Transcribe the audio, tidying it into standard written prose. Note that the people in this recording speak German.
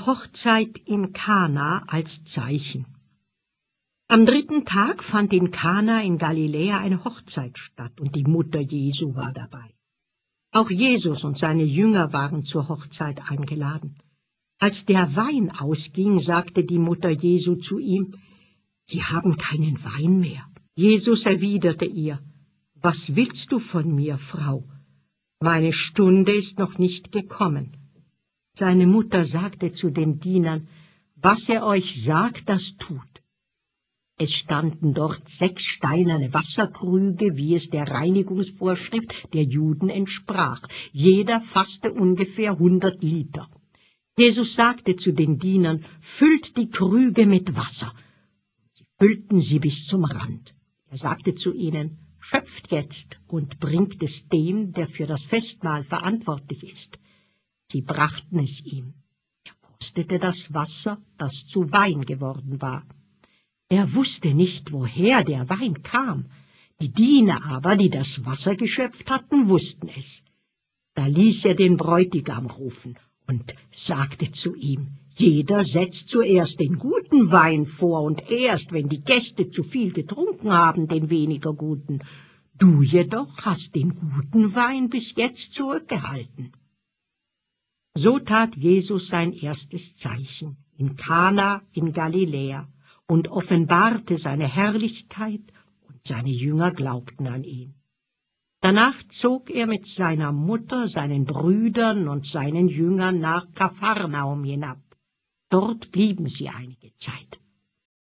Hochzeit in Kana als Zeichen. Am 3. Tag fand in Kana in Galiläa eine Hochzeit statt, und die Mutter Jesu war dabei. Auch Jesus und seine Jünger waren zur Hochzeit eingeladen. Als der Wein ausging, sagte die Mutter Jesu zu ihm: »Sie haben keinen Wein mehr.« Jesus erwiderte ihr: »Was willst du von mir, Frau? Meine Stunde ist noch nicht gekommen.« Seine Mutter sagte zu den Dienern: »Was er euch sagt, das tut.« Es standen dort 6 steinerne Wasserkrüge, wie es der Reinigungsvorschrift der Juden entsprach. Jeder fasste ungefähr 100 Liter. Jesus sagte zu den Dienern: »Füllt die Krüge mit Wasser.« Sie füllten sie bis zum Rand. Er sagte zu ihnen: »Schöpft jetzt und bringt es dem, der für das Festmahl verantwortlich ist.« Sie brachten es ihm. Er kostete das Wasser, das zu Wein geworden war. Er wusste nicht, woher der Wein kam. Die Diener aber, die das Wasser geschöpft hatten, wussten es. Da ließ er den Bräutigam rufen und sagte zu ihm: »Jeder setzt zuerst den guten Wein vor und erst, wenn die Gäste zu viel getrunken haben, den weniger guten. Du jedoch hast den guten Wein bis jetzt zurückgehalten.« So tat Jesus sein erstes Zeichen in Kana in Galiläa und offenbarte seine Herrlichkeit, und seine Jünger glaubten an ihn. Danach zog er mit seiner Mutter, seinen Brüdern und seinen Jüngern nach Kapharnaum hinab. Dort blieben sie einige Zeit.